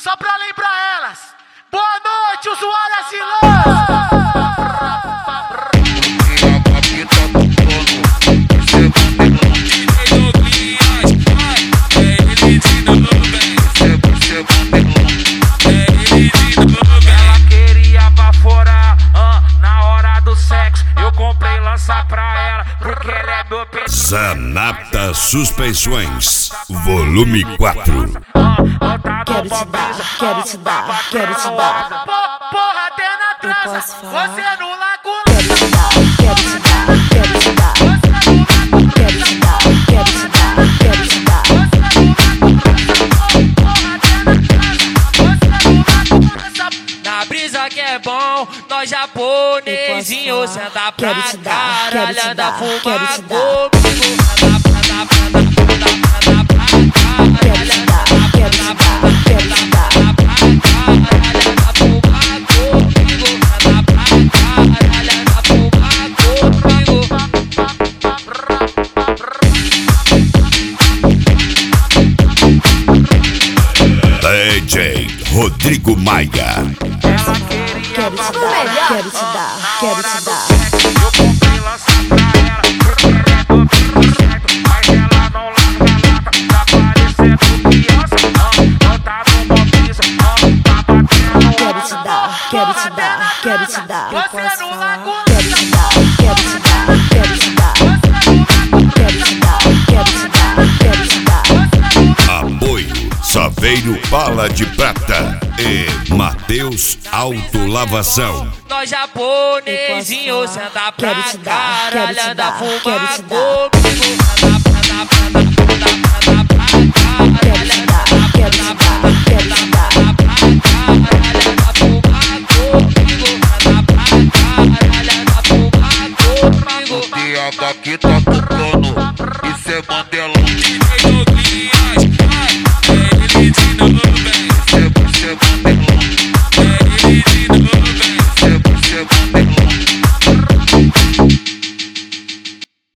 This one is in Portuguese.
Só pra lembrar elas. Boa noite, usuário asilão. Ela queria baforar na hora do sexo. Eu comprei lança pra ela porque ela é meu peixe. Zanata Suspensões, volume 4. Quero te dar, quero te dar, quero te dar. Porra, até na trança, você no lago. Quero te dar, quero te dar, quero te dar. Quero te dar, quero te dar, quero te dar. Na brisa que é bom, nós japonesinhos senta pra caralho, anda fumar DJ Rodrigo Maia. Quero te dar, quero te dar, quero te dar. Eu comprei lança pra ela porque ela é meu certo. Mas ela não larga a lata, tá parecendo criança. Não tá no bom piso, tá batendo. Quero te dar, quero te dar, quero te dar. Você no lago. Quero te dar, quero te dar, quero te dar. Quero te dar, quero te dar, quero te dar. Apoio Saveiro Bala de Prata e Mateus Autolavação. nós japonesinhos senta pra Quero te dar, quero caralho, te anda dar, fumar quero te dar. comigo.